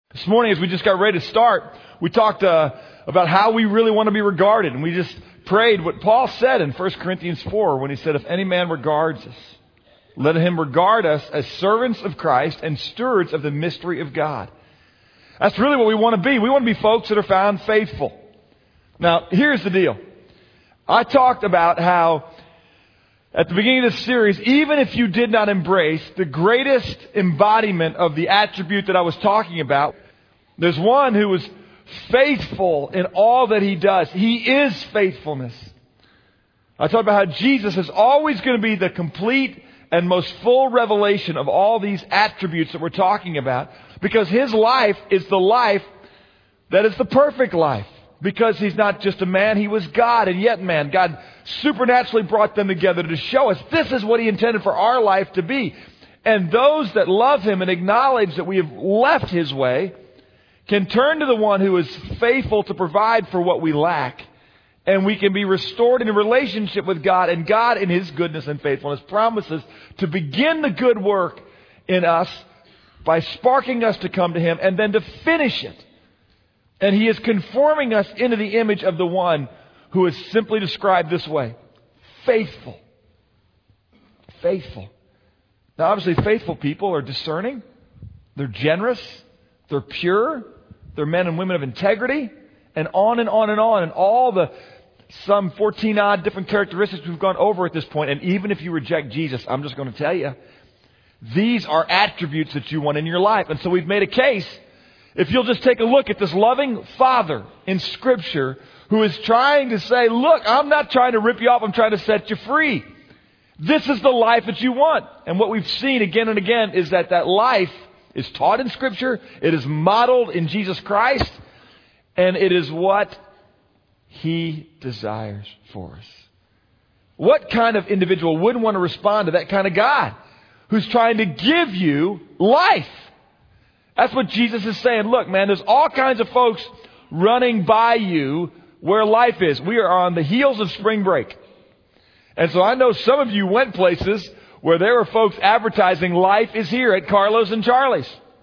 This morning, as we just got ready to start, we talked about how we really want to be regarded. And we just prayed what Paul said in 1 Corinthians 4 when he said, if any man regards us, let him regard us as servants of Christ and stewards of the mystery of God. That's really what we want to be. We want to be folks that are found faithful. Now, here's the deal. I talked about how at the beginning of this series, even if you did not embrace the greatest embodiment of the attribute that I was talking about, there's one who is faithful in all that he does. He is faithfulness. I talked about how Jesus is always going to be the complete and most full revelation of all these attributes that we're talking about, because his life is the life that is the perfect life. Because he's not just a man, he was God and yet man. God supernaturally brought them together to show us this is what he intended for our life to be. And those that love him and acknowledge that we have left his way can turn to the one who is faithful to provide for what we lack. And we can be restored in a relationship with God. And God, in his goodness and faithfulness, promises to begin the good work in us by sparking us to come to him and then to finish it. And he is conforming us into the image of the one who is simply described this way. Faithful. Faithful. Now, obviously, faithful people are discerning. They're generous. They're pure. They're men and women of integrity. And on and on and on. And all the some 14-odd different characteristics we've gone over at this point. And even if you reject Jesus, I'm just going to tell you, these are attributes that you want in your life. And so we've made a case. If you'll just take a look at this loving Father in Scripture who is trying to say, look, I'm not trying to rip you off. I'm trying to set you free. This is the life that you want. And what we've seen again and again is that that life is taught in Scripture. It is modeled in Jesus Christ. And it is what he desires for us. What kind of individual wouldn't want to respond to that kind of God who's trying to give you life? That's what Jesus is saying. Look, man, there's all kinds of folks running by you where life is. We are on the heels of spring break. And so I know some of you went places where there were folks advertising life is here at Carlos and Charlie's.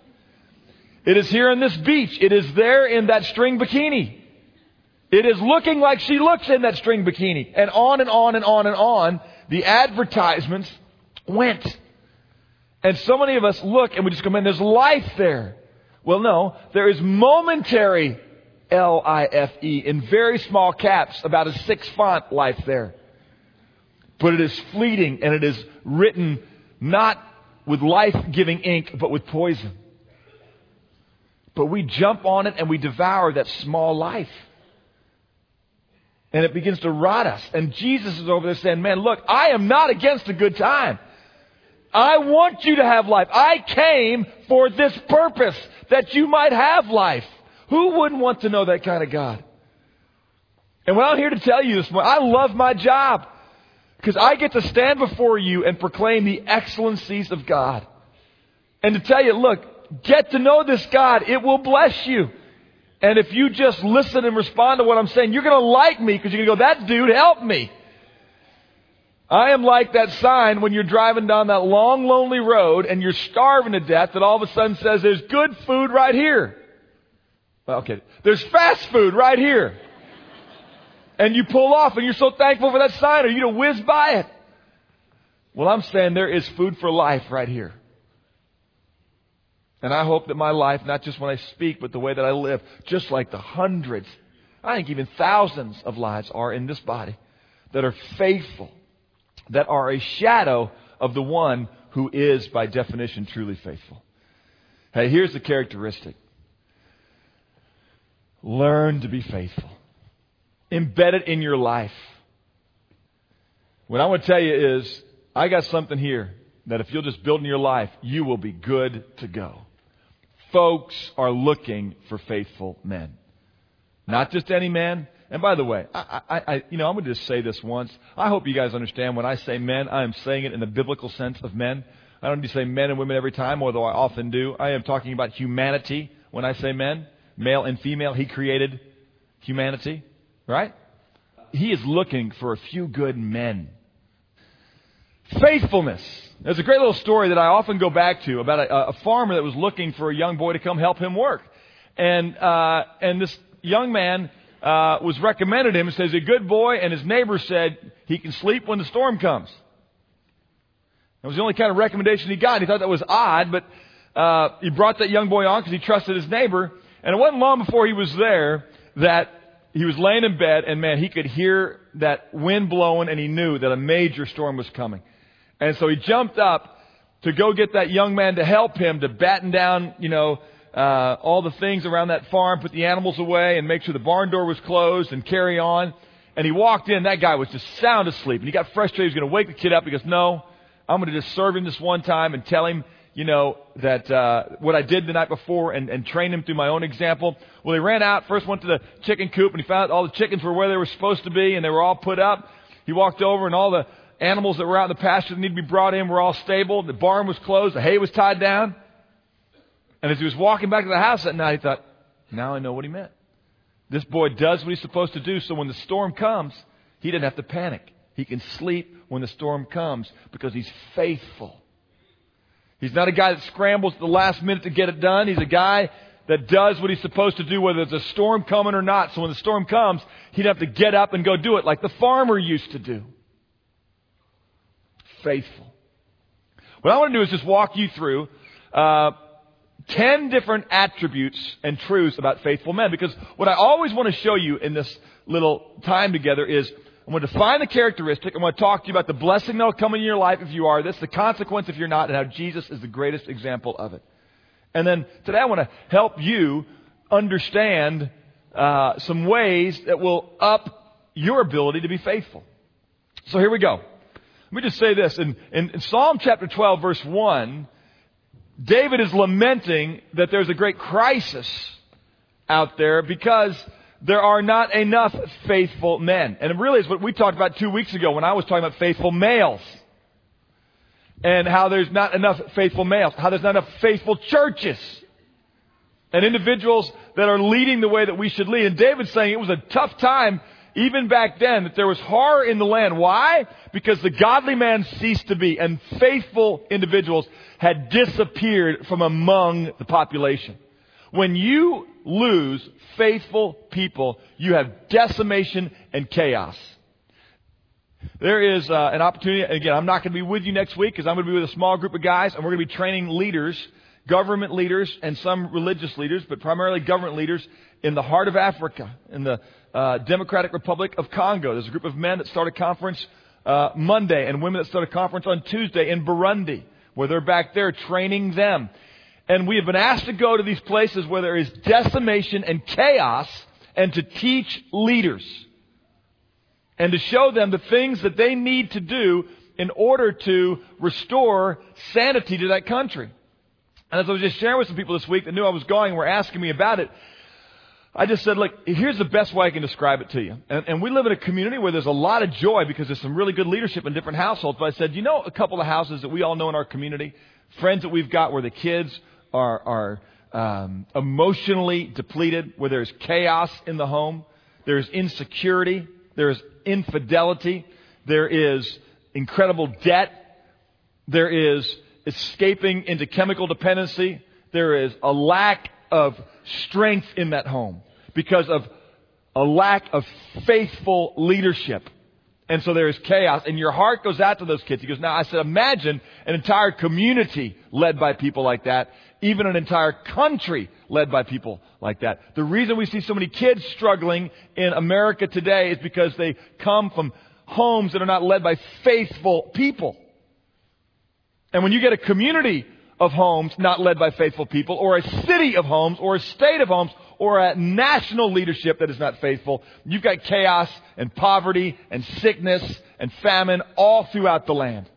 It is here on this beach. It is there in that string bikini. It is looking like she looks in that string bikini. And on and on and on and on, the advertisements went. And so many of us look and we just go, man, there's life there. Well, no, there is momentary L-I-F-E in very small caps, about a 6 font life there. But it is fleeting and it is written not with life-giving ink, but with poison. But we jump on it and we devour that small life. And it begins to rot us. And Jesus is over there saying, man, look, I am not against a good time. I want you to have life. I came for this purpose, that you might have life. Who wouldn't want to know that kind of God? And what I'm here to tell you this morning, I love my job because I get to stand before you and proclaim the excellencies of God. And to tell you, look, get to know this God. It will bless you. And if you just listen and respond to what I'm saying, you're going to like me because you're going to go, that dude helped me. I am like that sign when you're driving down that long, lonely road and you're starving to death that all of a sudden says, there's good food right here. Well, okay. There's fast food right here. And you pull off and you're so thankful for that sign or you don't whiz by it. Well, I'm saying there is food for life right here. And I hope that my life, not just when I speak, but the way that I live, just like the hundreds, I think even thousands of lives are in this body that are faithful, that are a shadow of the one who is, by definition, truly faithful. Hey, here's the characteristic. Learn to be faithful. Embed it in your life. What I want to tell you is, I got something here that if you'll just build in your life, you will be good to go. Folks are looking for faithful men. Not just any man. And by the way, I'm going to just say this once. I hope you guys understand when I say men, I am saying it in the biblical sense of men. I don't need to say men and women every time, although I often do. I am talking about humanity when I say men. Male and female, he created humanity, right? He is looking for a few good men. Faithfulness There's a great little story that I often go back to about a farmer that was looking for a young boy to come help him work. And this young man was recommended him and says he's a good boy, and his neighbor said he can sleep when the storm comes. That was the only kind of recommendation he got. He thought that was odd, but he brought that young boy on because he trusted his neighbor. And it wasn't long before he was there that he was laying in bed, and man, he could hear that wind blowing, and he knew that a major storm was coming. And so he jumped up to go get that young man to help him to batten down, all the things around that farm, put the animals away, and make sure the barn door was closed and carry on. And he walked in. That guy was just sound asleep. And he got frustrated. He was going to wake the kid up. He goes, no, I'm going to just serve him this one time and tell him, that what I did the night before and train him through my own example. Well, he ran out, first went to the chicken coop, and he found all the chickens were where they were supposed to be, and they were all put up. He walked over, and all the animals that were out in the pasture that needed to be brought in were all stable. The barn was closed. The hay was tied down. And as he was walking back to the house that night, he thought, now I know what he meant. This boy does what he's supposed to do, so when the storm comes, he didn't have to panic. He can sleep when the storm comes because he's faithful. He's not a guy that scrambles at the last minute to get it done. He's a guy that does what he's supposed to do, whether there's a storm coming or not. So when the storm comes, he'd have to get up and go do it like the farmer used to do. Faithful. What I want to do is just walk you through 10 different attributes and truths about faithful men. Because what I always want to show you in this little time together is I'm going to define the characteristic. I'm going to talk to you about the blessing that will come in your life if you are this, the consequence if you're not, and how Jesus is the greatest example of it. And then today I want to help you understand some ways that will up your ability to be faithful. So here we go. Let me just say this. In Psalm chapter 12, verse 1, David is lamenting that there's a great crisis out there because there are not enough faithful men. And it really is what we talked about 2 weeks ago when I was talking about faithful males. And how there's not enough faithful males. How there's not enough faithful churches. And individuals that are leading the way that we should lead. And David's saying it was a tough time even back then that there was horror in the land. Why? Because the godly man ceased to be. And faithful individuals had disappeared from among the population. When you lose faithful people, you have decimation and chaos. There is an opportunity. Again, I'm not going to be with you next week because I'm going to be with a small group of guys, and we're going to be training leaders, government leaders, and some religious leaders, but primarily government leaders in the heart of Africa, in the Democratic Republic of Congo. There's a group of men that start a conference Monday and women that start a conference on Tuesday in Burundi, where they're back there training them. And we have been asked to go to these places where there is decimation and chaos and to teach leaders and to show them the things that they need to do in order to restore sanity to that country. And as I was just sharing with some people this week that knew I was going and were asking me about it, I just said, look, here's the best way I can describe it to you. And we live in a community where there's a lot of joy because there's some really good leadership in different households. But I said, a couple of houses that we all know in our community, friends that we've got where the kids are emotionally depleted, where there's chaos in the home, there's insecurity, there's infidelity, there is incredible debt, there is escaping into chemical dependency, there is a lack of strength in that home because of a lack of faithful leadership. And so there is chaos, and your heart goes out to those kids. He goes, now I said, imagine an entire community led by people like that, even an entire country led by people like that. The reason we see so many kids struggling in America today is because they come from homes that are not led by faithful people. And when you get a community of homes not led by faithful people, or a city of homes, or a state of homes, or a national leadership that is not faithful, you've got chaos and poverty and sickness and famine all throughout the land.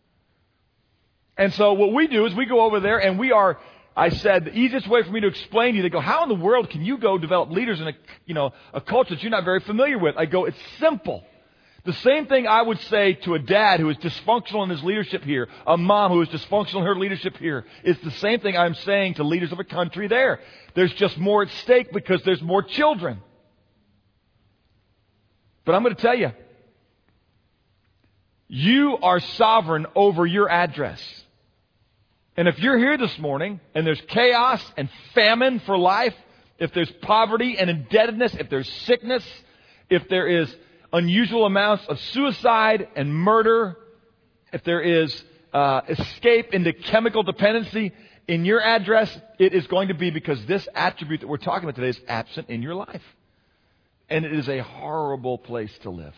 And so what we do is we go over there and I said, the easiest way for me to explain to you, they go, how in the world can you go develop leaders in a culture that you're not very familiar with? I go, it's simple. The same thing I would say to a dad who is dysfunctional in his leadership here, a mom who is dysfunctional in her leadership here, is the same thing I'm saying to leaders of a country there. There's just more at stake because there's more children. But I'm going to tell you, You are sovereign over your address. And if you're here this morning and there's chaos and famine for life, if there's poverty and indebtedness, if there's sickness, if there is unusual amounts of suicide and murder, if there is escape into chemical dependency in your address, it is going to be because this attribute that we're talking about today is absent in your life. And it is a horrible place to live.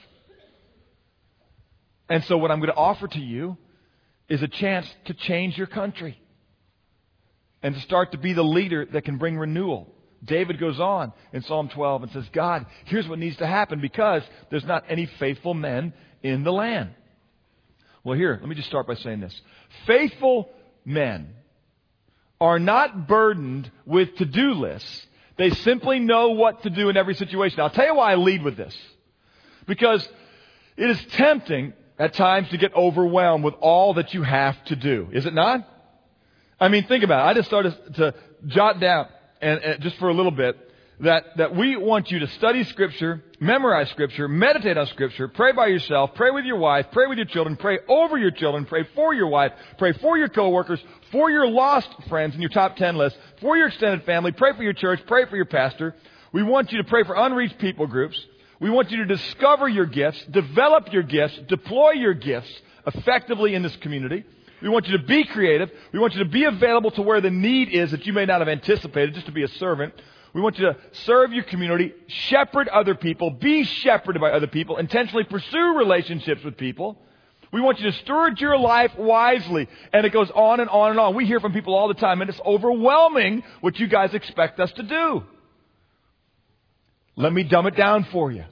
And so what I'm going to offer to you is a chance to change your country and to start to be the leader that can bring renewal. David goes on in Psalm 12 and says, God, here's what needs to happen because there's not any faithful men in the land. Well, here, let me just start by saying this. Faithful men are not burdened with to-do lists. They simply know what to do in every situation. I'll tell you why I lead with this. Because it is tempting at times to get overwhelmed with all that you have to do. Is it not? I mean, think about it. I just started to jot down, and just for a little bit, that we want you to study Scripture, memorize Scripture, meditate on Scripture, pray by yourself, pray with your wife, pray with your children, pray over your children, pray for your wife, pray for your coworkers, for your lost friends in your top 10 list, for your extended family, pray for your church, pray for your pastor. We want you to pray for unreached people groups. We want you to discover your gifts, develop your gifts, deploy your gifts effectively in this community. We want you to be creative. We want you to be available to where the need is that you may not have anticipated, just to be a servant. We want you to serve your community, shepherd other people, be shepherded by other people, intentionally pursue relationships with people. We want you to steward your life wisely. And it goes on and on and on. We hear from people all the time, and it's overwhelming what you guys expect us to do. Let me dumb it down for you.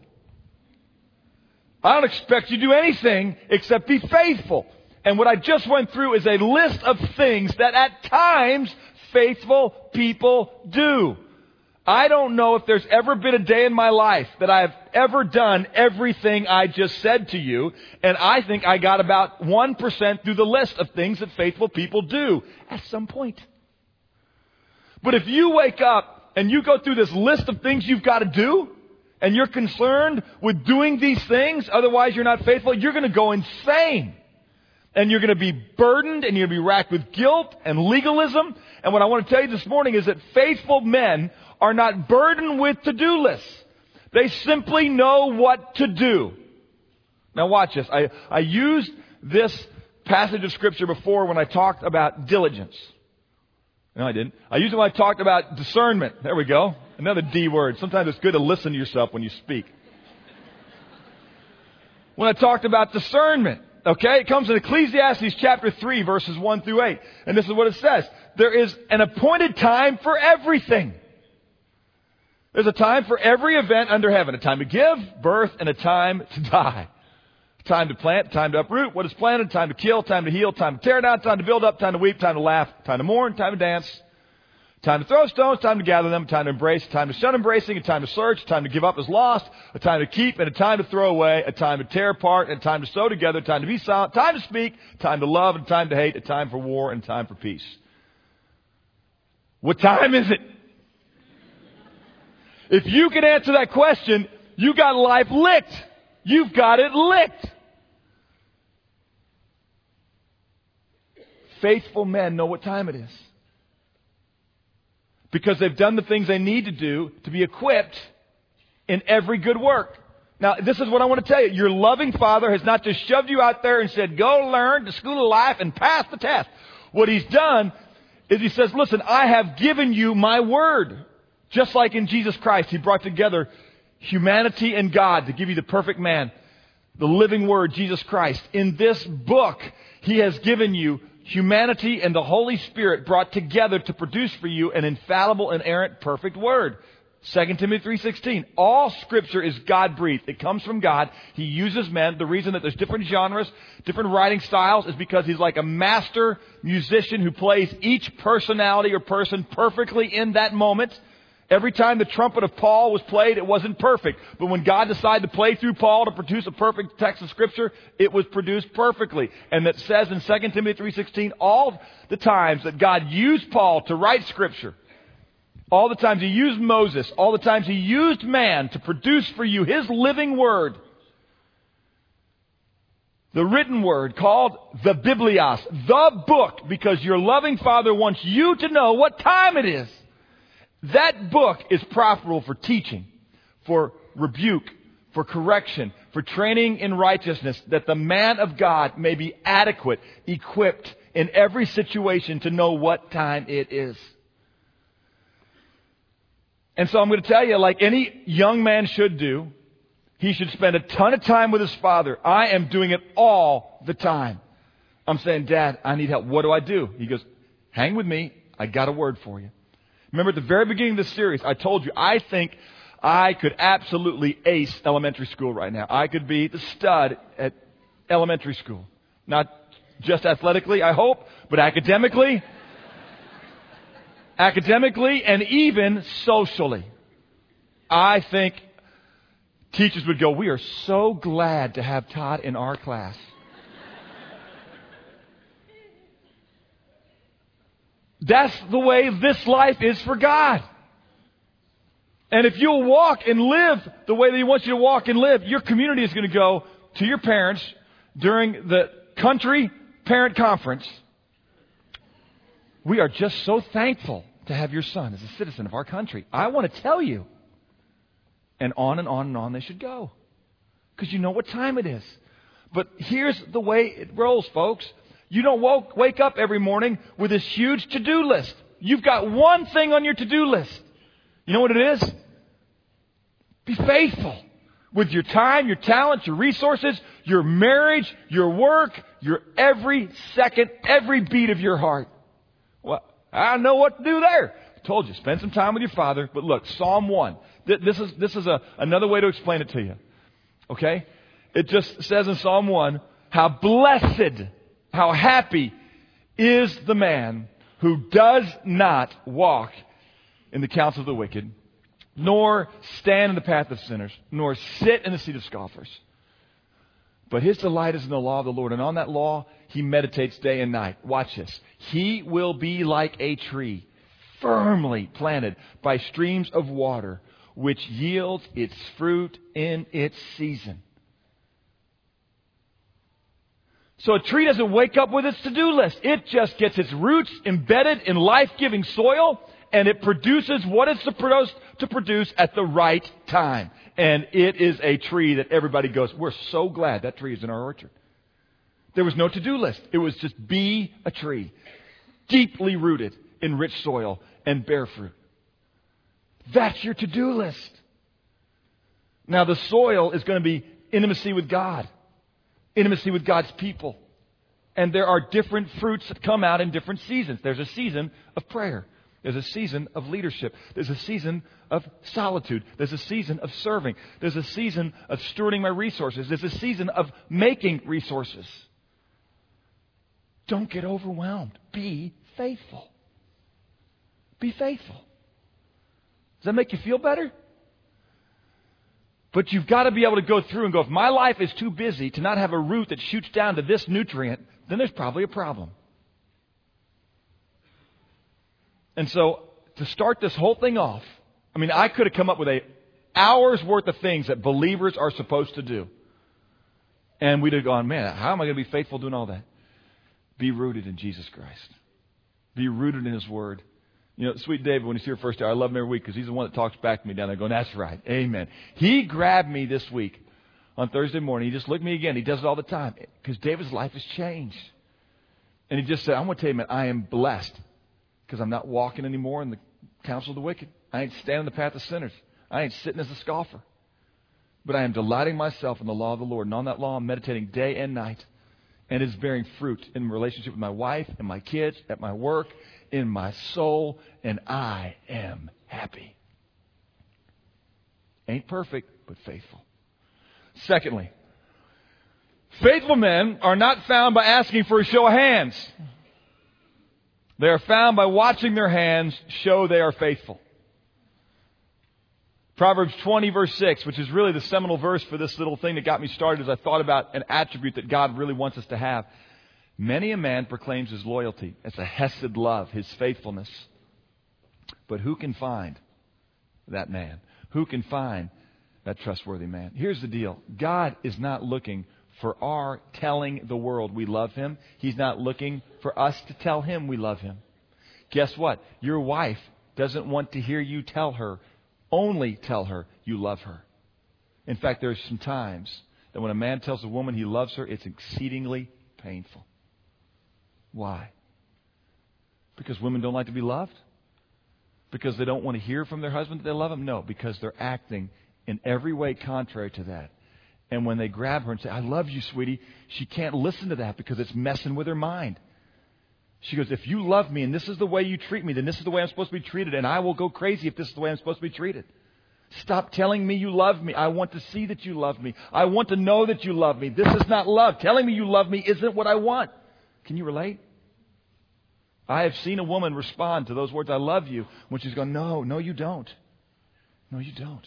I don't expect you to do anything except be faithful. And what I just went through is a list of things that at times faithful people do. I don't know if there's ever been a day in my life that I've ever done everything I just said to you. And I think I got about 1% through the list of things that faithful people do at some point. But if you wake up and you go through this list of things you've got to do, and you're concerned with doing these things, otherwise you're not faithful, you're going to go insane. And you're going to be burdened, and you're going to be racked with guilt and legalism. And what I want to tell you this morning is that faithful men are not burdened with to-do lists. They simply know what to do. Now watch this. I used this passage of Scripture before when I talked about diligence. No, I didn't. I used it when I talked about discernment. There we go. Another D word. Sometimes it's good to listen to yourself when you speak. When I talked about discernment, okay, it comes in Ecclesiastes chapter 3, verses 1 through 8. And this is what it says. There is an appointed time for everything. There's a time for every event under heaven. A time to give birth and a time to die. A time to plant, a time to uproot what is planted, time to kill, time to heal, time to tear down, time to build up, time to weep, time to laugh, time to mourn, time to dance. Time to throw stones, time to gather them, time to embrace, time to shun embracing, a time to search, a time to give up as lost, a time to keep, and a time to throw away, a time to tear apart, and a time to sew together, a time to be silent, time to speak, time to love, and a time to hate, a time for war, and a time for peace. What time is it? If you can answer that question, you got life licked. You've got it licked. Faithful men know what time it is. Because they've done the things they need to do to be equipped in every good work. Now, this is what I want to tell you. Your loving Father has not just shoved you out there and said, go learn the school of life and pass the test. What He's done is He says, listen, I have given you my word. Just like in Jesus Christ, He brought together humanity and God to give you the perfect man. The living word, Jesus Christ. In this book, He has given you humanity and the Holy Spirit brought together to produce for you an infallible, inerrant, perfect word. 2 Timothy 3:16. All Scripture is God-breathed. It comes from God. He uses men. The reason that there's different genres, different writing styles is because He's like a master musician who plays each personality or person perfectly in that moment. Every time the trumpet of Paul was played, it wasn't perfect. But when God decided to play through Paul to produce a perfect text of Scripture, it was produced perfectly. And that says in 2 Timothy 3:16, all the times that God used Paul to write Scripture, all the times He used Moses, all the times He used man to produce for you His living word, The written word called the Biblios, the book, because your loving Father wants you to know what time it is. That book is profitable for teaching, for rebuke, for correction, for training in righteousness, that the man of God may be adequate, equipped in every situation to know what time it is. And so I'm going to tell you, like any young man should do, he should spend a ton of time with his father. I am doing it all the time. I'm saying, Dad, I need help. What do I do? He goes, hang with me. I got a word for you. Remember at the very beginning of this series, I told you, I think I could absolutely ace elementary school right now. I could be the stud at elementary school. Not just athletically, I hope, but academically. Academically and even socially. I think teachers would go, we are so glad to have Todd in our class. That's the way this life is for God. And if you'll walk and live the way that He wants you to walk and live, your community is going to go to your parents during the country parent conference. We are just so thankful to have your son as a citizen of our country. I want to tell you. And on and on and on they should go. Because you know what time it is. But here's the way it rolls, folks. You don't wake up every morning with this huge to-do list. You've got one thing on your to-do list. You know what it is? Be faithful with your time, your talent, your resources, your marriage, your work, your every second, every beat of your heart. Well, I don't know what to do there. I told you, spend some time with your father. But look, Psalm 1. This is another way to explain it to you. Okay? It just says in Psalm 1, how blessed, how happy is the man who does not walk in the counsel of the wicked, nor stand in the path of sinners, nor sit in the seat of scoffers. But his delight is in the law of the Lord, and on that law he meditates day and night. Watch this. He will be like a tree firmly planted by streams of water, which yields its fruit in its season. So a tree doesn't wake up with its to-do list. It just gets its roots embedded in life-giving soil, and it produces what it's supposed to produce at the right time. And it is a tree that everybody goes, we're so glad that tree is in our orchard. There was no to-do list. It was just be a tree, deeply rooted in rich soil and bear fruit. That's your to-do list. Now the soil is going to be intimacy with God. Intimacy with God's people. And there are different fruits that come out in different seasons. There's a season of prayer. There's a season of leadership. There's a season of solitude. There's a season of serving. There's a season of stewarding my resources. There's a season of making resources. Don't get overwhelmed. Be faithful. Be faithful. Does that make you feel better? But you've got to be able to go through and go, if my life is too busy to not have a root that shoots down to this nutrient, then there's probably a problem. And so to start this whole thing off, I mean, I could have come up with an hour's worth of things that believers are supposed to do. And we'd have gone, man, how am I going to be faithful doing all that? Be rooted in Jesus Christ. Be rooted in His Word. You know, sweet David, when he's here first hour, I love him every week because he's the one that talks back to me down there going, that's right. Amen. He grabbed me this week on Thursday morning. He just looked at me again. He does it all the time because David's life has changed. And he just said, I'm going to tell you, man, I am blessed because I'm not walking anymore in the counsel of the wicked. I ain't standing in the path of sinners. I ain't sitting as a scoffer. But I am delighting myself in the law of the Lord. And on that law, I'm meditating day and night. And it's bearing fruit in relationship with my wife and my kids, at my work, in my soul, and I am happy. Ain't perfect, but faithful. Secondly, faithful men are not found by asking for a show of hands. They are found by watching their hands show they are faithful. Proverbs 20 verse 6, which is really the seminal verse for this little thing that got me started as I thought about an attribute that God really wants us to have. Many a man proclaims his loyalty. It's a hesed love, his faithfulness. But who can find that man? Who can find that trustworthy man? Here's the deal. God is not looking for our telling the world we love Him. He's not looking for us to tell Him we love Him. Guess what? Your wife doesn't want to hear you tell her, only tell her you love her. In fact, there's some times that when a man tells a woman he loves her, it's exceedingly painful. Why? Because women don't like to be loved? Because they don't want to hear from their husband that they love him? No, because they're acting in every way contrary to that. And when they grab her and say, I love you, sweetie, she can't listen to that because it's messing with her mind. She goes, if you love me and this is the way you treat me, then this is the way I'm supposed to be treated, and I will go crazy if this is the way I'm supposed to be treated. Stop telling me you love me. I want to see that you love me. I want to know that you love me. This is not love. Telling me you love me isn't what I want. Can you relate? I have seen a woman respond to those words, I love you, when she's going, no, you don't. No, you don't.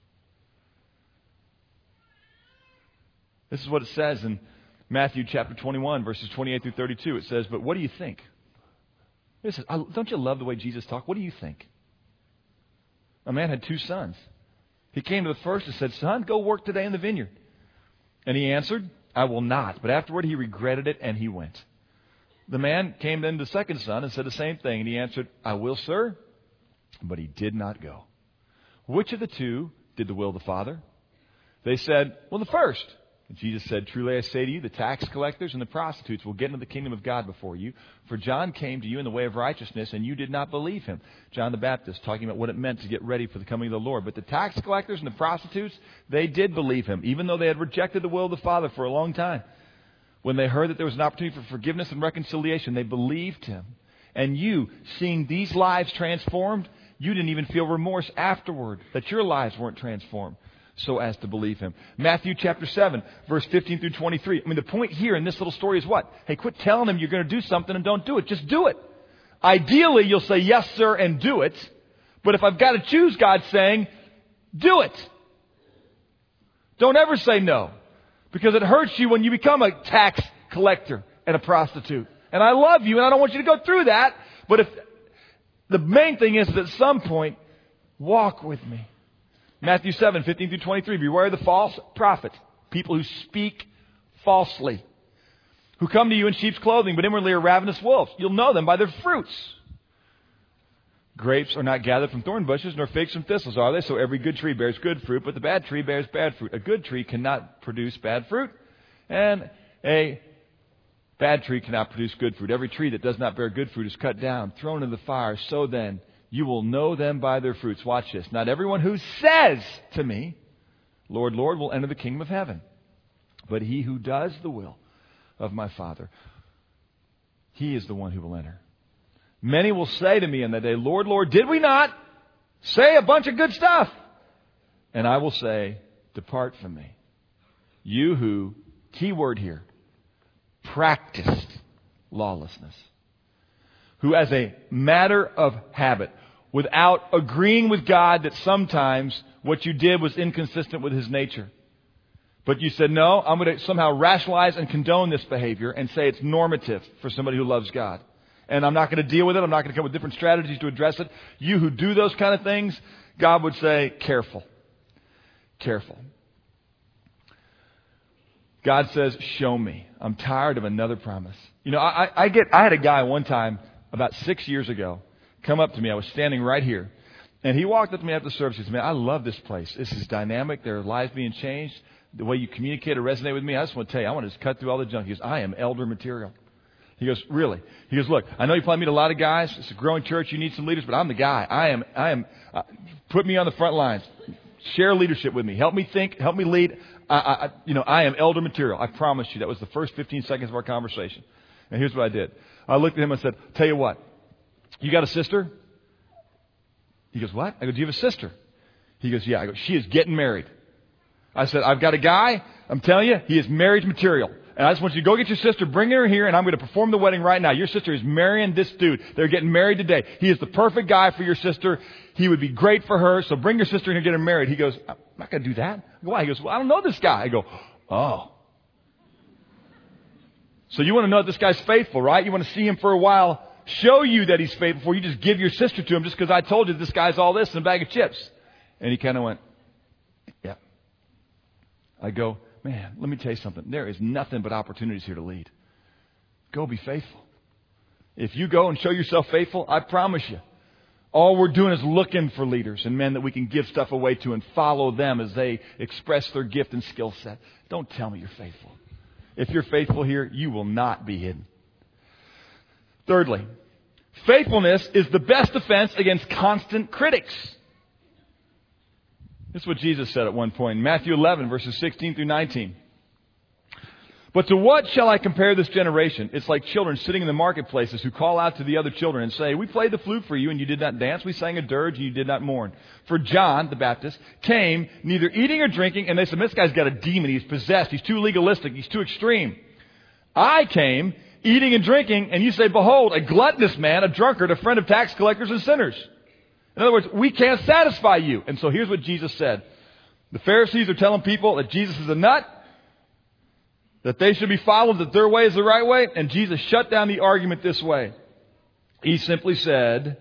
This is what it says in Matthew chapter 21, verses 28 through 32. It says, but what do you think? It says, don't you love the way Jesus talked? What do you think? A man had 2 sons. He came to the first and said, son, go work today in the vineyard. And he answered, I will not. But afterward he regretted it and he went. The man came then to the second son and said the same thing. And he answered, I will, sir. But he did not go. Which of the 2 did the will of the Father? They said, well, the first. And Jesus said, truly I say to you, the tax collectors and the prostitutes will get into the kingdom of God before you. For John came to you in the way of righteousness, and you did not believe him. John the Baptist, talking about what it meant to get ready for the coming of the Lord. But the tax collectors and the prostitutes, they did believe him, even though they had rejected the will of the Father for a long time. When they heard that there was an opportunity for forgiveness and reconciliation, they believed him. And you, seeing these lives transformed, you didn't even feel remorse afterward that your lives weren't transformed so as to believe him. Matthew chapter 7, verse 15 through 23. I mean, the point here in this little story is what? Hey, quit telling them you're going to do something and don't do it. Just do it. Ideally, you'll say yes, sir, and do it. But if I've got to choose, God's saying, do it. Don't ever say no. Because it hurts you when you become a tax collector and a prostitute. And I love you and I don't want you to go through that. But if the main thing is that at some point, walk with me. Matthew 7, 15 through 23. Beware of the false prophets, people who speak falsely, who come to you in sheep's clothing, but inwardly are ravenous wolves. You'll know them by their fruits. Grapes are not gathered from thorn bushes, nor figs from thistles, are they? So every good tree bears good fruit, but the bad tree bears bad fruit. A good tree cannot produce bad fruit, and a bad tree cannot produce good fruit. Every tree that does not bear good fruit is cut down, thrown into the fire. So then, you will know them by their fruits. Watch this. Not everyone who says to me, Lord, Lord, will enter the kingdom of heaven, but he who does the will of my Father, he is the one who will enter. Many will say to me in that day, Lord, Lord, did we not say a bunch of good stuff? And I will say, depart from me, you who, key word here, practiced lawlessness. Who as a matter of habit, without agreeing with God that sometimes what you did was inconsistent with his nature. But you said, no, I'm going to somehow rationalize and condone this behavior and say it's normative for somebody who loves God. And I'm not going to deal with it. I'm not going to come with different strategies to address it. You who do those kind of things, God would say, careful. Careful. God says, show me. I'm tired of another promise. You know, I had a guy one time about 6 years ago come up to me. I was standing right here. And he walked up to me after the service. He said, man, I love this place. This is dynamic. There are lives being changed. The way you communicate or resonate with me, I just want to tell you, I want to just cut through all the junk. He goes, I am elder material. He goes, really? He goes, look, I know you probably meet a lot of guys. It's a growing church. You need some leaders, but I'm the guy. I am. Put me on the front lines. Share leadership with me. Help me think. Help me lead. I am elder material. I promise you. That was the first 15 seconds of our conversation. And here's what I did. I looked at him and said, tell you what, you got a sister? He goes, what? I go, do you have a sister? He goes, yeah. I go, she is getting married. I said, I've got a guy. I'm telling you, he is marriage material. And I just want you to go get your sister, bring her here, and I'm going to perform the wedding right now. Your sister is marrying this dude. They're getting married today. He is the perfect guy for your sister. He would be great for her. So bring your sister in and get her married. He goes, I'm not going to do that. I go, why? He goes, well, I don't know this guy. I go, oh. So you want to know that this guy's faithful, right? You want to see him for a while, show you that he's faithful before you just give your sister to him just because I told you this guy's all this and a bag of chips. And he kind of went, yeah. I go, man, let me tell you something. There is nothing but opportunities here to lead. Go be faithful. If you go and show yourself faithful, I promise you, all we're doing is looking for leaders and men that we can give stuff away to and follow them as they express their gift and skill set. Don't tell me you're faithful. If you're faithful here, you will not be hidden. Thirdly, faithfulness is the best defense against constant critics. This is what Jesus said at one point in Matthew 11, verses 16 through 19. But to what shall I compare this generation? It's like children sitting in the marketplaces who call out to the other children and say, we played the flute for you and you did not dance. We sang a dirge and you did not mourn. For John, the Baptist, came neither eating or drinking. And they said, this guy's got a demon. He's possessed. He's too legalistic. He's too extreme. I came eating and drinking, and you say, behold, a gluttonous man, a drunkard, a friend of tax collectors and sinners. In other words, we can't satisfy you. And so here's what Jesus said. The Pharisees are telling people that Jesus is a nut, that they should be followed, that their way is the right way. And Jesus shut down the argument this way. He simply said,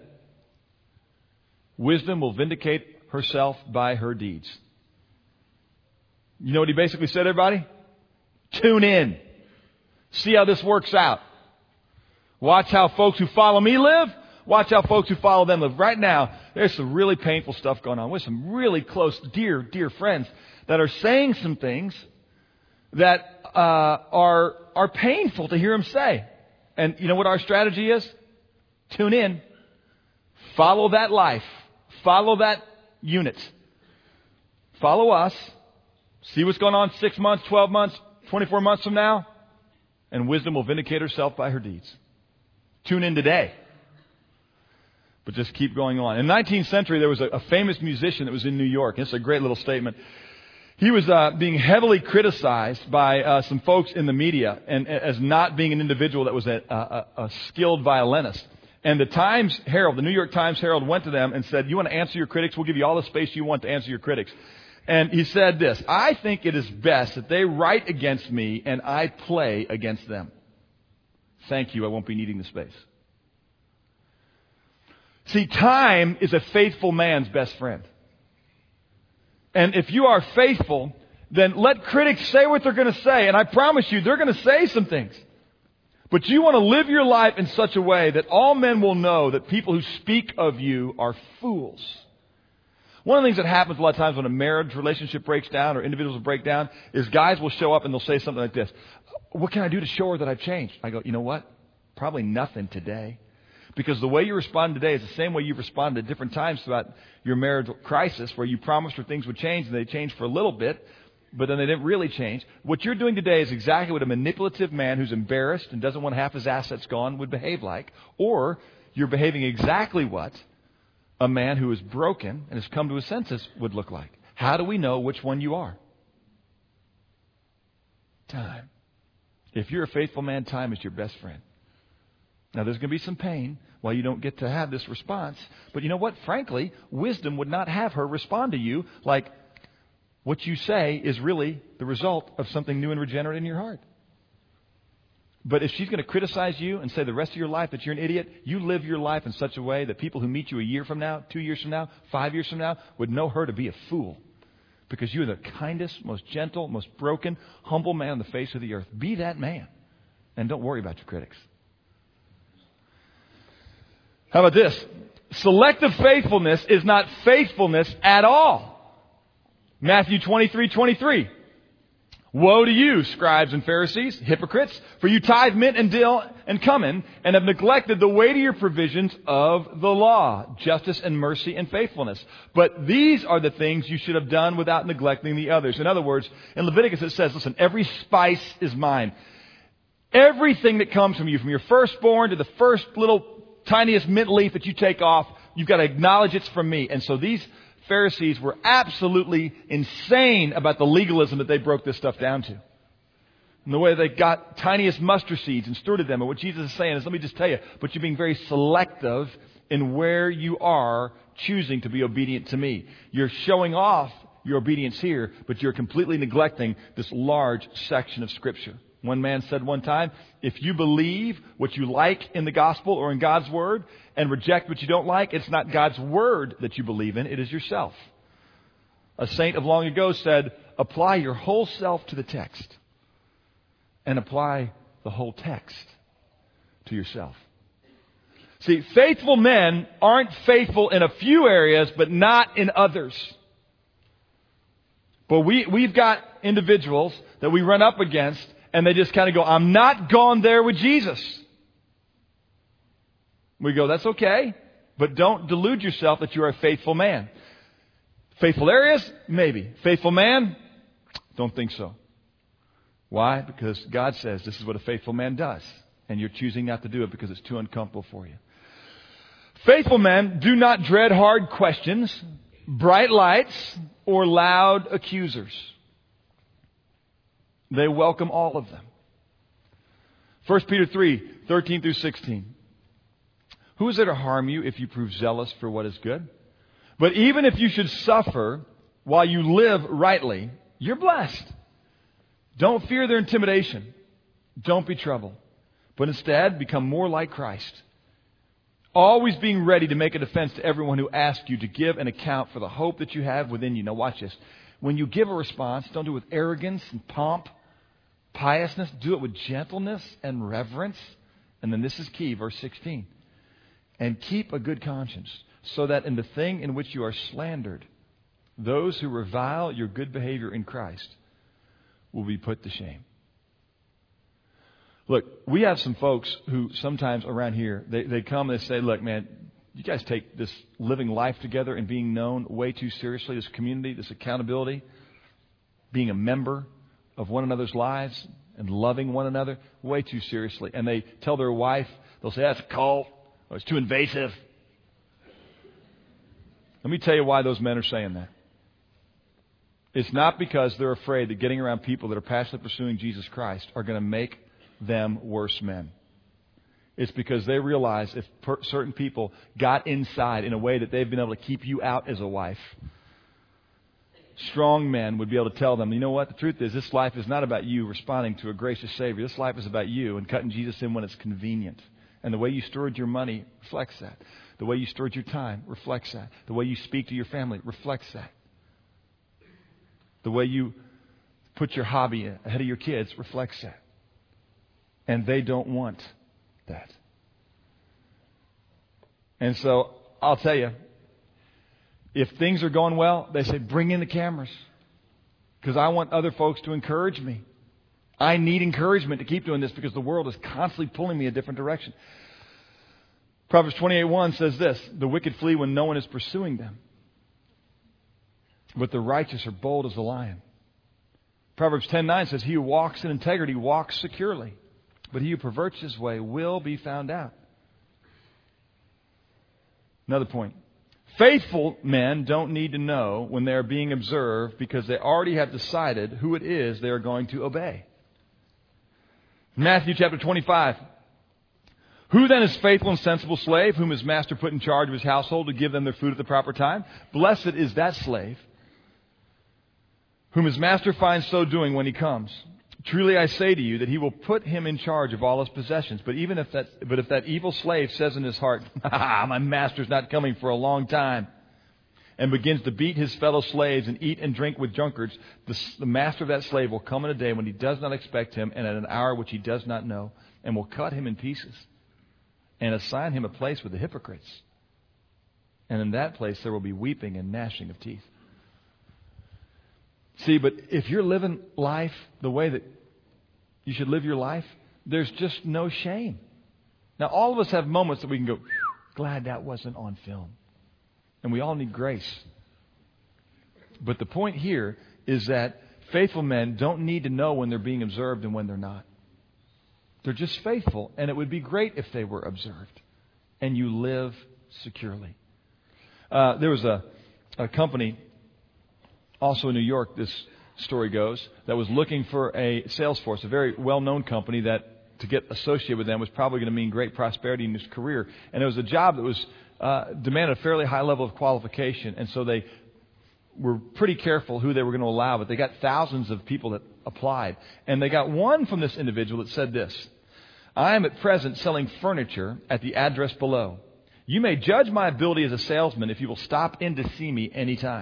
wisdom will vindicate herself by her deeds. You know what he basically said, everybody? Tune in. See how this works out. Watch how folks who follow me live. Watch how folks who follow them live. Right now, there's some really painful stuff going on with some really close, dear friends that are saying some things that are painful to hear them say. And you know what our strategy is? Tune in. Follow that life. Follow that unit. Follow us. See what's going on 6 months, 12 months, 24 months from now. And wisdom will vindicate herself by her deeds. Tune in today. But just keep going on. In the 19th century, there was a famous musician that was in New York. It's a great little statement. He was being heavily criticized by some folks in the media and as not being an individual that was a skilled violinist. And the Times Herald, the New York Times Herald, went to them and said, you want to answer your critics? We'll give you all the space you want to answer your critics. And he said this, I think it is best that they write against me and I play against them. Thank you, I won't be needing the space. See, time is a faithful man's best friend. And if you are faithful, then let critics say what they're going to say. And I promise you, they're going to say some things. But you want to live your life in such a way that all men will know that people who speak of you are fools. One of the things that happens a lot of times when a marriage relationship breaks down or individuals will break down is guys will show up and they'll say something like this. What can I do to show her that I've changed? I go, you know what? Probably nothing today. Because the way you respond today is the same way you've responded at different times throughout your marital crisis where you promised her things would change and they changed for a little bit, but then they didn't really change. What you're doing today is exactly what a manipulative man who's embarrassed and doesn't want half his assets gone would behave like. Or you're behaving exactly what a man who is broken and has come to his senses would look like. How do we know which one you are? Time. If you're a faithful man, time is your best friend. Now, there's going to be some pain while you don't get to have this response. But you know what? Frankly, wisdom would not have her respond to you like what you say is really the result of something new and regenerate in your heart. But if she's going to criticize you and say the rest of your life that you're an idiot, you live your life in such a way that people who meet you a year from now, 2 years from now, 5 years from now would know her to be a fool. Because you're the kindest, most gentle, most broken, humble man on the face of the earth. Be that man. And don't worry about your critics. How about this? Selective faithfulness is not faithfulness at all. Matthew 23:23. Woe to you, scribes and Pharisees, hypocrites, for you tithe mint and dill and cumin, and have neglected the weightier provisions of the law, justice and mercy and faithfulness. But these are the things you should have done without neglecting the others. In other words, in Leviticus it says, listen, every spice is mine. Everything that comes from you, from your firstborn to the first little tiniest mint leaf that you take off, you've got to acknowledge it's from me. And so these Pharisees were absolutely insane about the legalism that they broke this stuff down to. And the way they got tiniest mustard seeds and stewarded them. And what Jesus is saying is, let me just tell you, but you're being very selective in where you are choosing to be obedient to me. You're showing off your obedience here, but you're completely neglecting this large section of Scripture. One man said one time, if you believe what you like in the gospel or in God's word and reject what you don't like, it's not God's word that you believe in, it is yourself. A saint of long ago said, apply your whole self to the text and apply the whole text to yourself. See, faithful men aren't faithful in a few areas, but not in others. But we've got individuals that we run up against, and they just kind of go, I'm not going there with Jesus. We go, that's okay, but don't delude yourself that you're a faithful man. Faithful areas? Maybe. Faithful man? Don't think so. Why? Because God says this is what a faithful man does. And you're choosing not to do it because it's too uncomfortable for you. Faithful men do not dread hard questions, bright lights, or loud accusers. They welcome all of them. 1 Peter 3, 13 through 16. Who is there to harm you if you prove zealous for what is good? But even if you should suffer while you live rightly, you're blessed. Don't fear their intimidation. Don't be troubled. But instead, become more like Christ. Always being ready to make a defense to everyone who asks you to give an account for the hope that you have within you. Now watch this. When you give a response, don't do it with arrogance and pomp, piousness. Do it with gentleness and reverence. And then this is key, verse 16. And keep a good conscience, so that in the thing in which you are slandered, those who revile your good behavior in Christ will be put to shame. Look, we have some folks who sometimes around here, they come and they say, look, man, you guys take this living life together and being known way too seriously, this community, this accountability, being a member of one another's lives and loving one another way too seriously. And they tell their wife, they'll say, that's a cult, or it's too invasive. Let me tell you why those men are saying that. It's not because they're afraid that getting around people that are passionately pursuing Jesus Christ are going to make them worse men. It's because they realize if certain people got inside in a way that they've been able to keep you out as a wife, strong men would be able to tell them, you know what, the truth is this life is not about you responding to a gracious Savior. This life is about you and cutting Jesus in when it's convenient. And the way you stored your money reflects that. The way you stored your time reflects that. The way you speak to your family reflects that. The way you put your hobby ahead of your kids reflects that. And they don't want that. And so, I'll tell you, if things are going well, they say, bring in the cameras. Because I want other folks to encourage me. I need encouragement to keep doing this because the world is constantly pulling me a different direction. Proverbs 28:1 says this, the wicked flee when no one is pursuing them, but the righteous are bold as a lion. Proverbs 10:9 says, he who walks in integrity walks securely, but he who perverts his way will be found out. Another point. Faithful men don't need to know when they are being observed because they already have decided who it is they are going to obey. Matthew chapter 25. Who then is faithful and sensible slave whom his master put in charge of his household to give them their food at the proper time? Blessed is that slave whom his master finds so doing when he comes. Truly I say to you that he will put him in charge of all his possessions. But if that evil slave says in his heart, my master's not coming for a long time, and begins to beat his fellow slaves and eat and drink with drunkards, the master of that slave will come in a day when he does not expect him and at an hour which he does not know, and will cut him in pieces and assign him a place with the hypocrites. And in that place there will be weeping and gnashing of teeth. See, but if you're living life the way that you should live your life, there's just no shame. Now, all of us have moments that we can go, glad that wasn't on film. And we all need grace. But the point here is that faithful men don't need to know when they're being observed and when they're not. They're just faithful, and it would be great if they were observed and you live securely. There was a company also in New York, this story goes, that was looking for a sales force, a very well-known company that to get associated with them was probably going to mean great prosperity in his career. And it was a job that was demanded a fairly high level of qualification. And so they were pretty careful who they were going to allow. But they got thousands of people that applied. And they got one from this individual that said this, I am at present selling furniture at the address below. You may judge my ability as a salesman if you will stop in to see me anytime.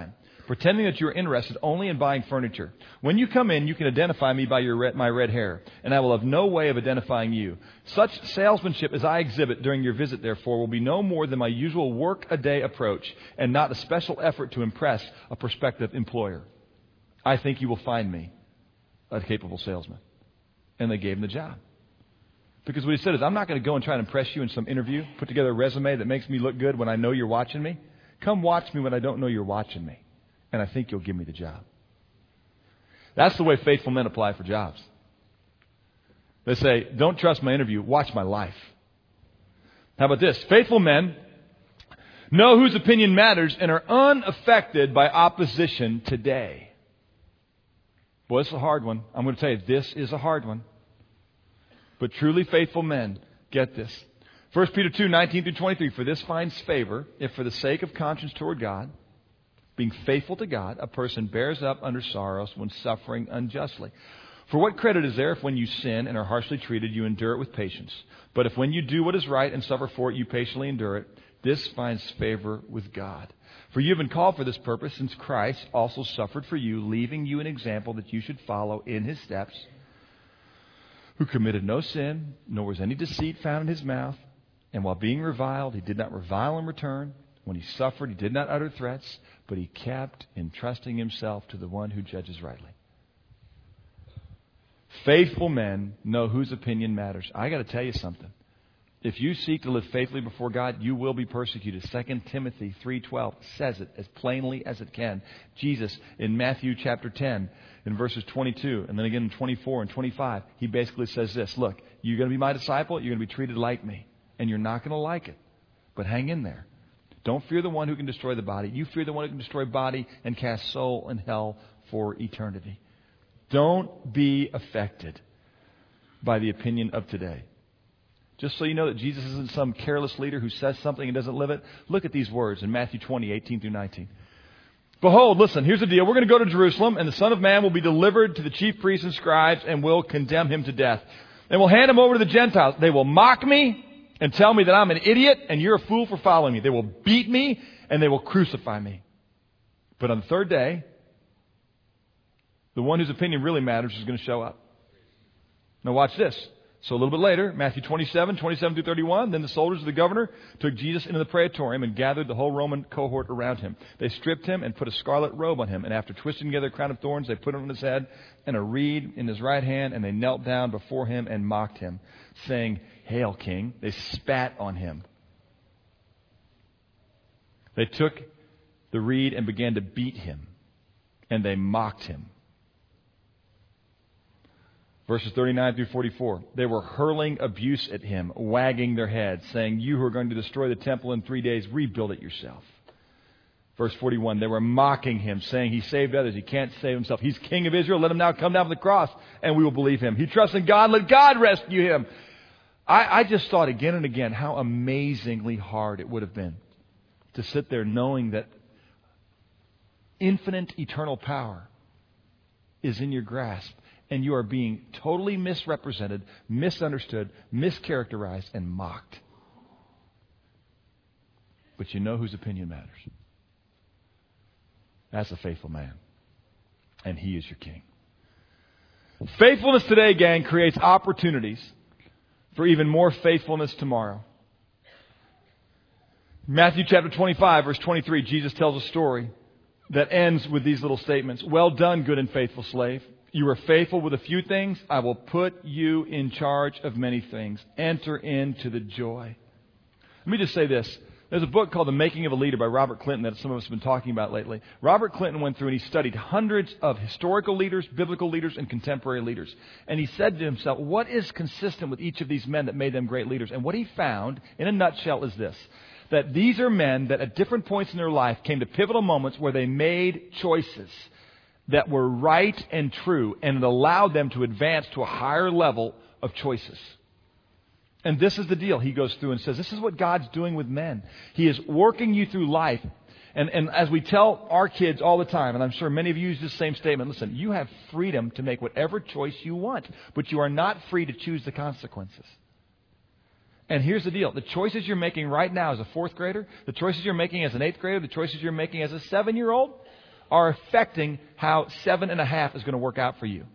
pretending that you are interested only in buying furniture. When you come in, you can identify me by my red hair, and I will have no way of identifying you. Such salesmanship as I exhibit during your visit, therefore, will be no more than my usual work-a-day approach, and not a special effort to impress a prospective employer. I think you will find me a capable salesman. And they gave him the job. Because what he said is, I'm not going to go and try to impress you in some interview, put together a resume that makes me look good when I know you're watching me. Come watch me when I don't know you're watching me. And I think you'll give me the job. That's the way faithful men apply for jobs. They say, don't trust my interview, watch my life. How about this? Faithful men know whose opinion matters and are unaffected by opposition today. Boy, it's a hard one. I'm going to tell you, this is a hard one. But truly faithful men get this. 1 Peter 2, 19 through 23, for this finds favor, if for the sake of conscience toward God, being faithful to God, a person bears up under sorrows when suffering unjustly. For what credit is there if when you sin and are harshly treated, you endure it with patience? But if when you do what is right and suffer for it, you patiently endure it, this finds favor with God. For you have been called for this purpose, since Christ also suffered for you, leaving you an example that you should follow in his steps, who committed no sin, nor was any deceit found in his mouth. And while being reviled, he did not revile in return. When he suffered, he did not utter threats, but he kept entrusting himself to the one who judges rightly. Faithful men know whose opinion matters. I got to tell you something. If you seek to live faithfully before God, you will be persecuted. 2 Timothy 3:12 says it as plainly as it can. Jesus, in Matthew chapter 10, in verses 22, and then again in 24 and 25, he basically says this. Look, you're going to be my disciple, you're going to be treated like me, and you're not going to like it. But hang in there. Don't fear the one who can destroy the body. You fear the one who can destroy body and cast soul in hell for eternity. Don't be affected by the opinion of today. Just so you know that Jesus isn't some careless leader who says something and doesn't live it, look at these words in Matthew 20, 18 through 19. Behold, listen, here's the deal. We're going to go to Jerusalem, and the Son of Man will be delivered to the chief priests and scribes and will condemn him to death. And will hand him over to the Gentiles. They will mock me and tell me that I'm an idiot and you're a fool for following me. They will beat me and they will crucify me. But on the third day, the one whose opinion really matters is going to show up. Now watch this. So a little bit later, Matthew 27 through 31, then the soldiers of the governor took Jesus into the praetorium and gathered the whole Roman cohort around him. They stripped him and put a scarlet robe on him. And after twisting together a crown of thorns, they put it on his head and a reed in his right hand. And they knelt down before him and mocked him, saying, Hail, King. They spat on him. They took the reed and began to beat him. And they mocked him. Verses 39 through 44. They were hurling abuse at him, wagging their heads, saying, You who are going to destroy the temple in 3 days, rebuild it yourself. Verse 41. They were mocking him, saying, He saved others. He can't save himself. He's King of Israel. Let him now come down from the cross, and we will believe him. He trusts in God. Let God rescue him. I just thought again and again how amazingly hard it would have been to sit there knowing that infinite eternal power is in your grasp. And you are being totally misrepresented, misunderstood, mischaracterized, and mocked. But you know whose opinion matters. That's a faithful man. And he is your king. Faithfulness today, gang, creates opportunities for even more faithfulness tomorrow. Matthew chapter 25, verse 23, Jesus tells a story that ends with these little statements. Well done, good and faithful slave. You are faithful with a few things. I will put you in charge of many things. Enter into the joy. Let me just say this. There's a book called The Making of a Leader by Robert Clinton that some of us have been talking about lately. Robert Clinton went through and he studied hundreds of historical leaders, biblical leaders, and contemporary leaders. And he said to himself, what is consistent with each of these men that made them great leaders? And what he found, in a nutshell, is this. That these are men that at different points in their life came to pivotal moments where they made choices that were right and true, and it allowed them to advance to a higher level of choices. And this is the deal. He goes through and says, this is what God's doing with men. He is working you through life. And as we tell our kids all the time, and I'm sure many of you use this same statement, listen, you have freedom to make whatever choice you want, but you are not free to choose the consequences. And here's the deal. The choices you're making right now as a fourth grader, the choices you're making as an eighth grader, the choices you're making as a 7-year-old, are affecting how 7.5 is going to work out for you.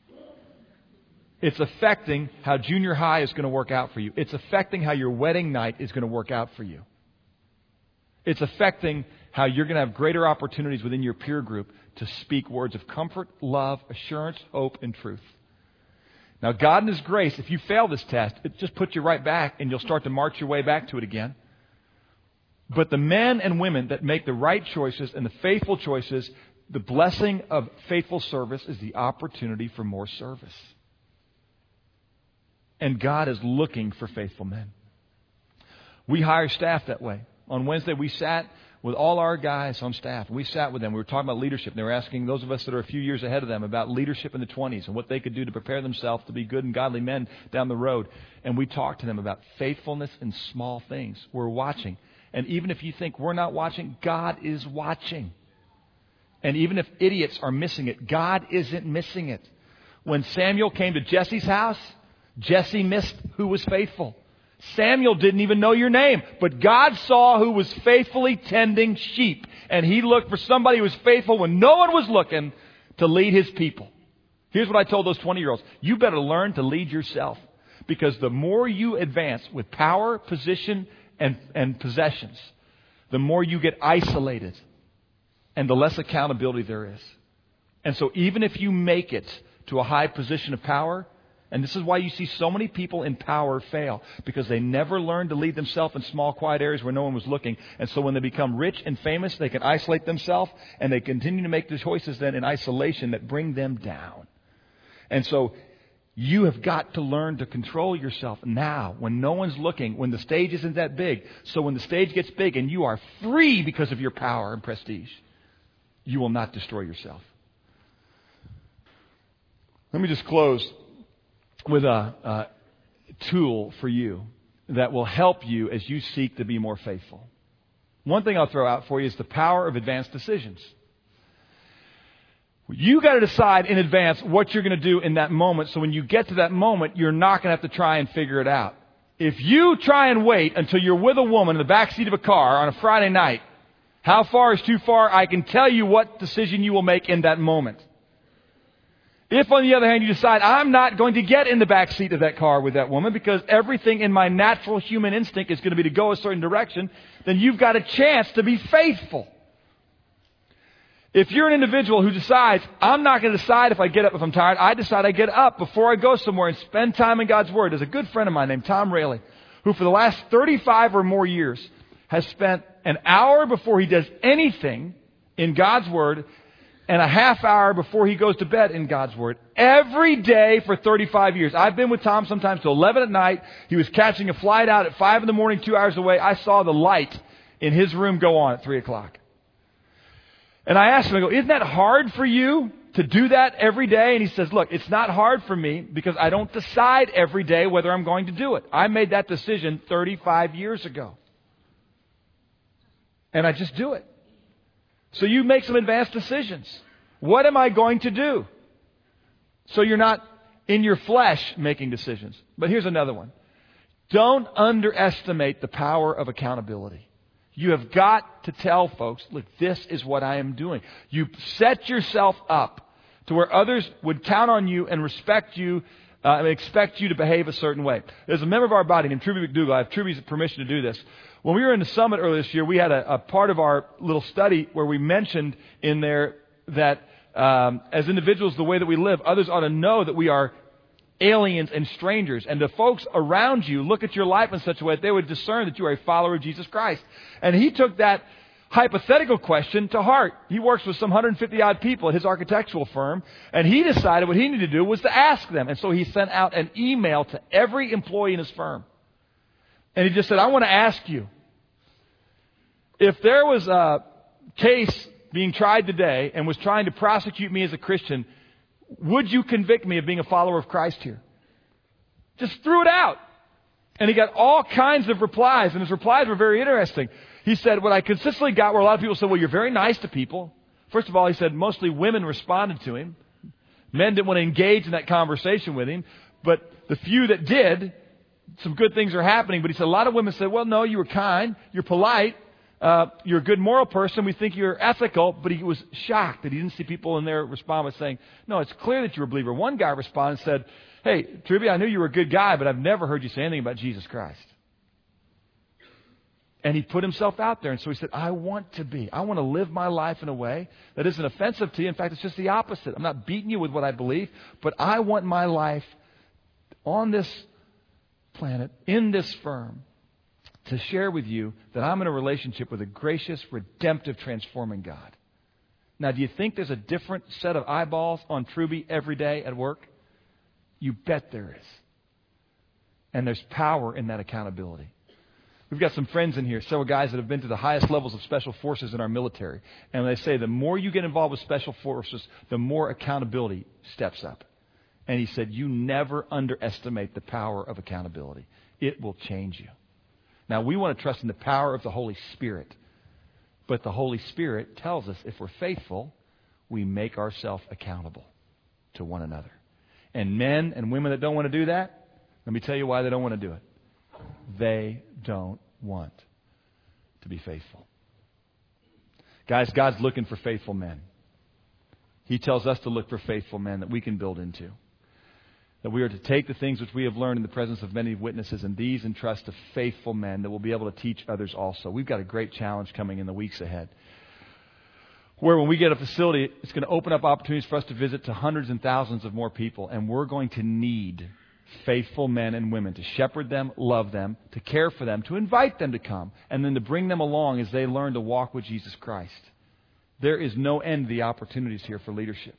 It's affecting how junior high is going to work out for you. It's affecting how your wedding night is going to work out for you. It's affecting how you're going to have greater opportunities within your peer group to speak words of comfort, love, assurance, hope, and truth. Now, God in His grace, if you fail this test, it just puts you right back and you'll start to march your way back to it again. But the men and women that make the right choices and the faithful choices, the blessing of faithful service is the opportunity for more service. And God is looking for faithful men. We hire staff that way. On Wednesday, we sat with all our guys on staff. We sat with them. We were talking about leadership. And they were asking those of us that are a few years ahead of them about leadership in the 20s and what they could do to prepare themselves to be good and godly men down the road. And we talked to them about faithfulness in small things. We're watching. And even if you think we're not watching, God is watching. And even if idiots are missing it, God isn't missing it. When Samuel came to Jesse's house, Jesse missed who was faithful. Samuel didn't even know your name, but God saw who was faithfully tending sheep. And He looked for somebody who was faithful when no one was looking to lead His people. Here's what I told those 20-year-olds. You better learn to lead yourself. Because the more you advance with power, position, and possessions, the more you get isolated and the less accountability there is. And so even if you make it to a high position of power, and this is why you see so many people in power fail, because they never learned to lead themselves in small, quiet areas where no one was looking. And so when they become rich and famous, they can isolate themselves, and they continue to make the choices then in isolation that bring them down. And so you have got to learn to control yourself now when no one's looking, when the stage isn't that big. So when the stage gets big and you are free because of your power and prestige, you will not destroy yourself. Let me just close with a tool for you that will help you as you seek to be more faithful. One thing I'll throw out for you is the power of advanced decisions. You got to decide in advance what you're going to do in that moment, so when you get to that moment, you're not going to have to try and figure it out. If you try and wait until you're with a woman in the backseat of a car on a Friday night, how far is too far? I can tell you what decision you will make in that moment. If, on the other hand, you decide, I'm not going to get in the back seat of that car with that woman because everything in my natural human instinct is going to be to go a certain direction, then you've got a chance to be faithful. If you're an individual who decides, I'm not going to decide if I get up if I'm tired, I decide I get up before I go somewhere and spend time in God's Word. There's a good friend of mine named Tom Rayleigh, who for the last 35 or more years has spent an hour before he does anything in God's Word and a half hour before he goes to bed in God's Word. Every day for 35 years. I've been with Tom sometimes till 11 at night. He was catching a flight out at 5 in the morning, 2 hours away. I saw the light in his room go on at 3 o'clock. And I asked him, I go, isn't that hard for you to do that every day? And he says, look, it's not hard for me because I don't decide every day whether I'm going to do it. I made that decision 35 years ago. And I just do it. So you make some advanced decisions. What am I going to do? So you're not in your flesh making decisions. But here's another one. Don't underestimate the power of accountability. You have got to tell folks, look, this is what I am doing. You set yourself up to where others would count on you and respect you and expect you to behave a certain way. There's a member of our body named Truby McDougall. I have Truby's permission to do this. When we were in the summit earlier this year, we had a part of our little study where we mentioned in there that as individuals, the way that we live, others ought to know that we are aliens and strangers. And the folks around you look at your life in such a way that they would discern that you are a follower of Jesus Christ. And he took that hypothetical question to heart. He works with some 150-odd people at his architectural firm, and he decided what he needed to do was to ask them. And so he sent out an email to every employee in his firm. And he just said, I want to ask you, if there was a case being tried today and was trying to prosecute me as a Christian, would you convict me of being a follower of Christ here? Just threw it out. And he got all kinds of replies, and his replies were very interesting. He said, what I consistently got were a lot of people said, well, you're very nice to people. First of all, he said, mostly women responded to him. Men didn't want to engage in that conversation with him. But the few that did, some good things are happening. But he said, a lot of women said, well, no, you were kind, you're polite, you're a good moral person. We think you're ethical. But he was shocked that he didn't see people in there respond with saying, no, it's clear that you're a believer. One guy responded and said, hey, Truby, I knew you were a good guy, but I've never heard you say anything about Jesus Christ. And he put himself out there. And so he said, I want to live my life in a way that isn't offensive to you. In fact, it's just the opposite. I'm not beating you with what I believe, but I want my life on this planet, in this firm, to share with you that I'm in a relationship with a gracious, redemptive, transforming God. Now, do you think there's a different set of eyeballs on Truby every day at work? You bet there is. And there's power in that accountability. We've got some friends in here, several guys that have been to the highest levels of special forces in our military. And they say the more you get involved with special forces, the more accountability steps up. And he said, you never underestimate the power of accountability. It will change you. Now, we want to trust in the power of the Holy Spirit. But the Holy Spirit tells us if we're faithful, we make ourselves accountable to one another. And men and women that don't want to do that, let me tell you why they don't want to do it. They don't want to be faithful. Guys, God's looking for faithful men. He tells us to look for faithful men that we can build into. That we are to take the things which we have learned in the presence of many witnesses and these entrust to faithful men that will be able to teach others also. We've got a great challenge coming in the weeks ahead. Where when we get a facility, it's going to open up opportunities for us to visit to hundreds and thousands of more people. And we're going to need faithful men and women to shepherd them, love them, to care for them, to invite them to come, and then to bring them along as they learn to walk with Jesus Christ. There is no end to the opportunities here for leadership.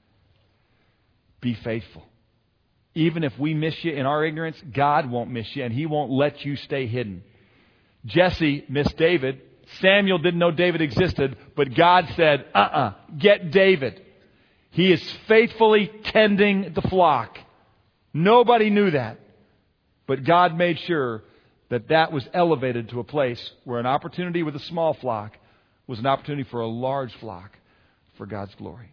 Be faithful. Even if we miss you in our ignorance, God won't miss you, and He won't let you stay hidden. Jesse missed David. Samuel didn't know David existed, but God said, get David. He is faithfully tending the flock. Nobody knew that. But God made sure that that was elevated to a place where an opportunity with a small flock was an opportunity for a large flock for God's glory.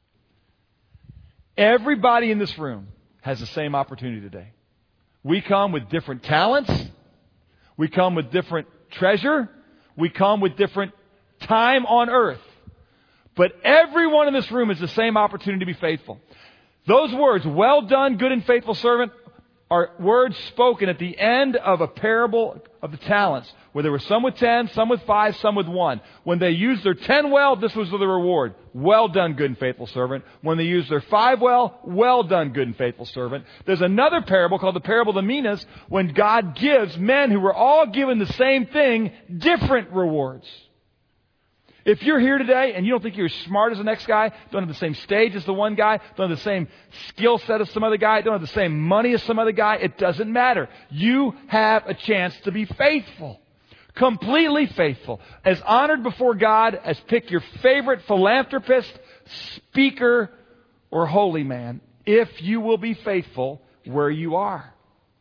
Everybody in this room has the same opportunity today. We come with different talents. We come with different treasure. We come with different time on earth. But everyone in this room has the same opportunity to be faithful. Those words, well done, good and faithful servant, are words spoken at the end of a parable of the talents, where there were some with 10, some with 5, some with 1. When they used their 10 well, this was the reward. Well done, good and faithful servant. When they used their 5 well done, good and faithful servant. There's another parable called the parable of the minas, when God gives men who were all given the same thing different rewards. If you're here today and you don't think you're as smart as the next guy, don't have the same stage as the one guy, don't have the same skill set as some other guy, don't have the same money as some other guy, it doesn't matter. You have a chance to be faithful. Completely faithful. As honored before God as pick your favorite philanthropist, speaker, or holy man, if you will be faithful where you are.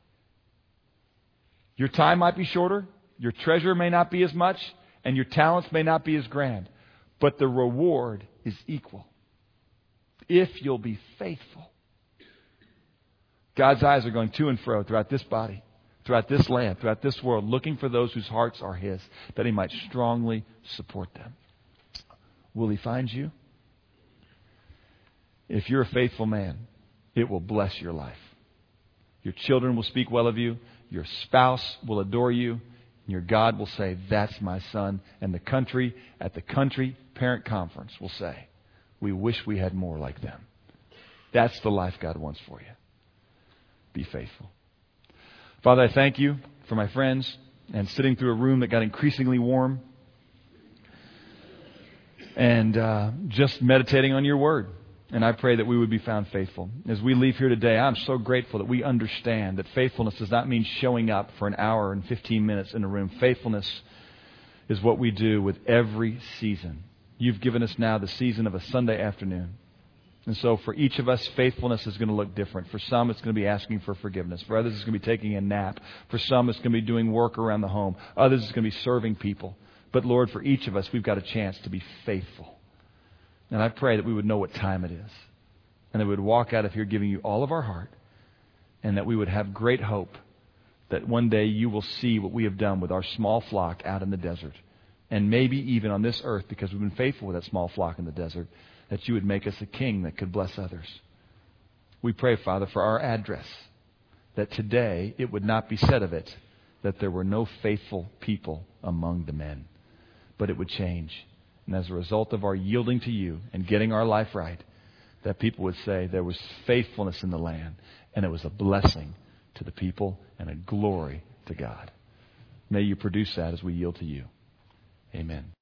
Your time might be shorter, your treasure may not be as much, and your talents may not be as grand, but the reward is equal if you'll be faithful. God's eyes are going to and fro throughout this body, throughout this land, throughout this world, looking for those whose hearts are His, that He might strongly support them. Will He find you? If you're a faithful man, it will bless your life. Your children will speak well of you. Your spouse will adore you. And your God will say, that's my son. And the country, at the country parent conference, will say, we wish we had more like them. That's the life God wants for you. Be faithful. Father, I thank you for my friends and sitting through a room that got increasingly warm and just meditating on your word. And I pray that we would be found faithful. As we leave here today, I'm so grateful that we understand that faithfulness does not mean showing up for an hour and 15 minutes in a room. Faithfulness is what we do with every season. You've given us now the season of a Sunday afternoon. And so for each of us, faithfulness is going to look different. For some, it's going to be asking for forgiveness. For others, it's going to be taking a nap. For some, it's going to be doing work around the home. Others, it's going to be serving people. But Lord, for each of us, we've got a chance to be faithful. And I pray that we would know what time it is. And that we would walk out of here giving you all of our heart. And that we would have great hope that one day you will see what we have done with our small flock out in the desert. And maybe even on this earth, because we've been faithful with that small flock in the desert, that you would make us a king that could bless others. We pray, Father, for our address, that today it would not be said of it that there were no faithful people among the men, but it would change. And as a result of our yielding to you and getting our life right, that people would say there was faithfulness in the land, and it was a blessing to the people and a glory to God. May you produce that as we yield to you. Amen.